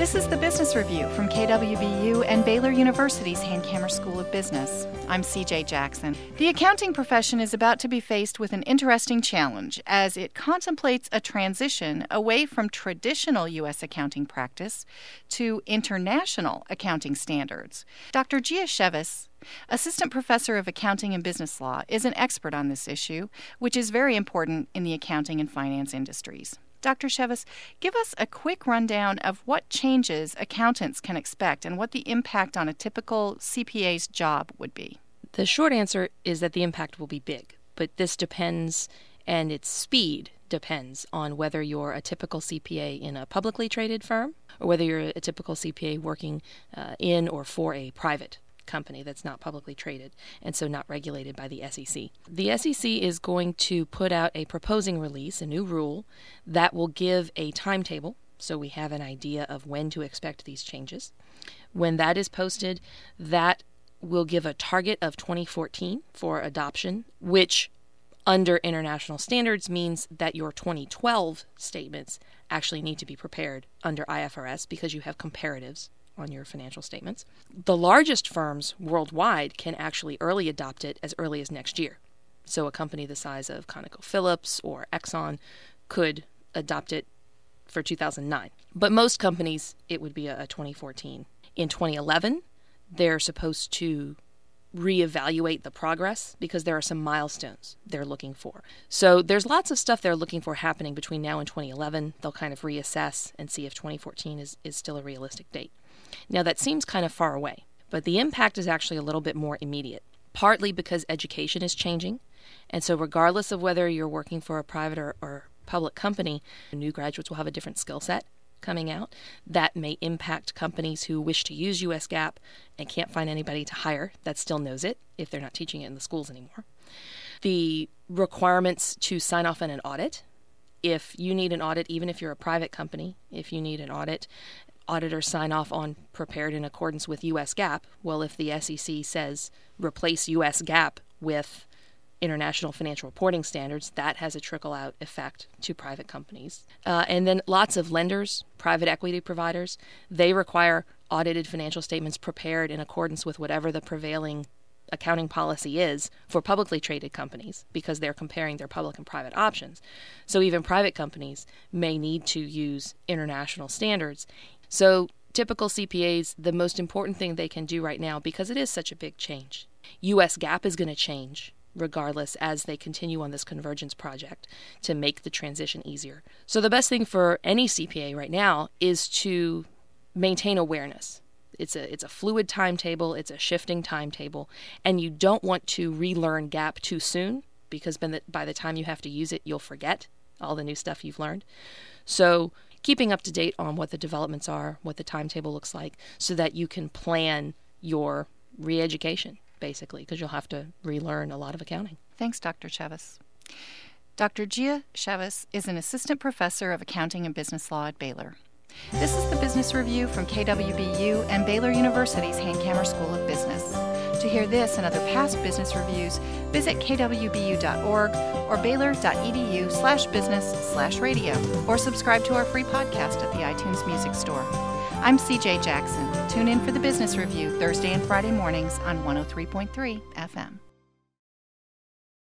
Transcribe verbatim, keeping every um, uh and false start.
This is the Business Review from K W B U and Baylor University's Hankamer School of Business. I'm C J Jackson. The accounting profession is about to be faced with an interesting challenge as it contemplates a transition away from traditional U S accounting practice to international accounting standards. Doctor Gia Chevis, Assistant Professor of Accounting and Business Law, is an expert on this issue, which is very important in the accounting and finance industries. Doctor Chevis, give us a quick rundown of what changes accountants can expect and what the impact on a typical C P A's job would be. The short answer is that the impact will be big, but this depends, and its speed depends on whether you're a typical C P A in a publicly traded firm or whether you're a typical C P A working uh, in or for a private company that's not publicly traded and so not regulated by the S E C. The S E C is going to put out a proposing release, a new rule, that will give a timetable so we have an idea of when to expect these changes. When that is posted, that will give a target of twenty fourteen for adoption, which under international standards means that your twenty twelve statements actually need to be prepared under I F R S because you have comparatives on your financial statements. The largest firms worldwide can actually early adopt it as early as next year. So a company the size of ConocoPhillips or Exxon could adopt it for two thousand nine. But most companies, it would be a, a twenty fourteen. In twenty eleven, they're supposed to reevaluate the progress because there are some milestones they're looking for. So there's lots of stuff they're looking for happening between now and twenty eleven. They'll kind of reassess and see if twenty fourteen is, is still a realistic date. Now, that seems kind of far away, but the impact is actually a little bit more immediate, partly because education is changing. And so regardless of whether you're working for a private or, or public company, new graduates will have a different skill set coming out. That may impact companies who wish to use U S GAAP and can't find anybody to hire that still knows it if they're not teaching it in the schools anymore. The requirements to sign off on an audit, if you need an audit, even if you're a private company, if you need an audit, auditors sign off on prepared in accordance with U S GAAP. Well, if the S E C says replace U S GAAP with International Financial Reporting Standards, that has a trickle-out effect to private companies. Uh, and then lots of lenders, private equity providers, they require audited financial statements prepared in accordance with whatever the prevailing accounting policy is for publicly traded companies because they're comparing their public and private options. So even private companies may need to use international standards. So typical C P As, the most important thing they can do right now, because it is such a big change, U S GAAP is going to change regardless as they continue on this convergence project to make the transition easier. So the best thing for any C P A right now is to maintain awareness. It's a it's a fluid timetable, it's a shifting timetable, and you don't want to relearn GAAP too soon because by the, by the time you have to use it, you'll forget all the new stuff you've learned. So keeping up to date on what the developments are, what the timetable looks like, so that you can plan your re-education, basically, because you'll have to relearn a lot of accounting. Thanks, Doctor Chevis. Doctor Gia Chevis is an assistant professor of accounting and business law at Baylor. This is the Business Review from K W B U and Baylor University's Hankamer School of Business. To hear this and other past business reviews, visit k w b u dot org or baylor.edu slash business slash radio, or subscribe to our free podcast at the iTunes Music Store. I'm C J Jackson. Tune in for the Business Review Thursday and Friday mornings on one oh three point three F M.